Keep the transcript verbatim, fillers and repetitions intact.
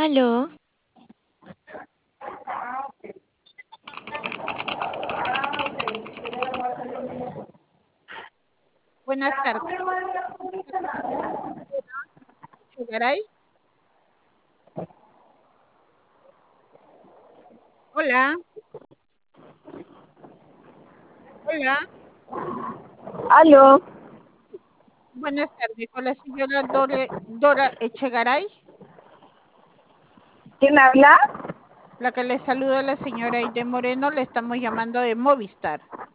Aló, Buenas tardes. Chegaray. Hola, hola. Aló, Buenas tardes. Con la señora Dore- Dora Echegaray. ¿quién habla? La que le saluda la señora Aide Moreno. Le estamos llamando de Movistar.